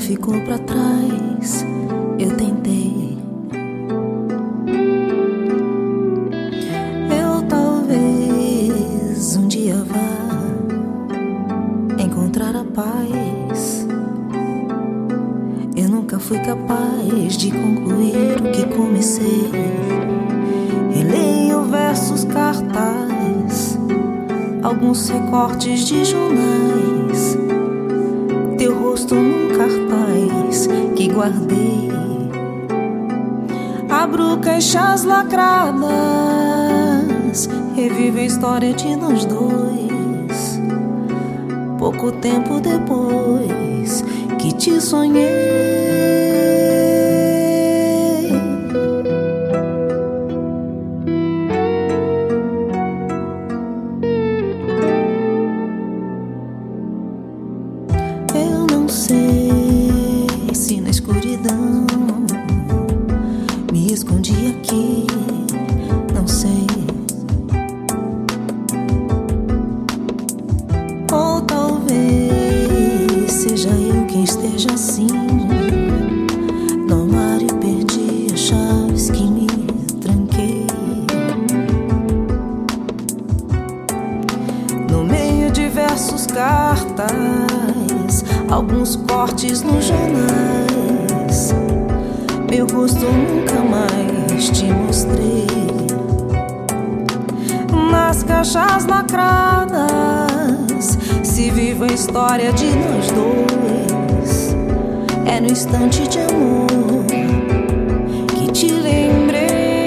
ficou pra trás, eu tentei. Eu talvez um dia vá encontrar a paz. Eu nunca fui capaz de concluir o que comecei. Releio versos, cartaz, alguns recortes de jornais, teu rosto num cartaz que guardei. Abro caixas lacradas, revivo a história de nós dois. Pouco tempo depois que te sonhei. Eu não sei se na escuridão me escondi aqui, não sei. Ou talvez seja eu quem esteja assim, no armário perdi as chaves que me tranquei. No meio de versos, cartas, alguns cortes nos jornais, meu rosto nunca mais te mostrei. Nas caixas lacradas se vive a história de nós dois. É no instante de amor que te lembrei.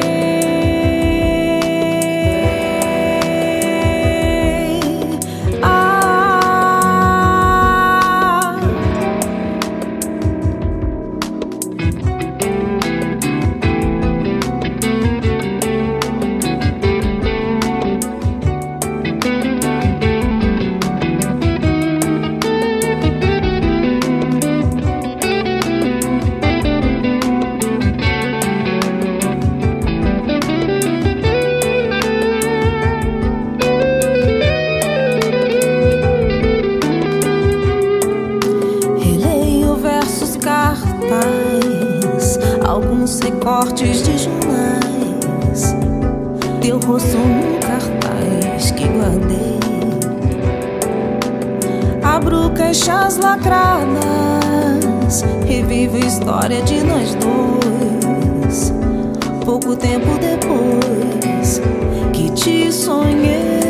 Alguns recortes de jornais, teu rosto num cartaz que guardei. Abro caixas lacradas, revivo a história de nós dois. Pouco tempo depois que te sonhei.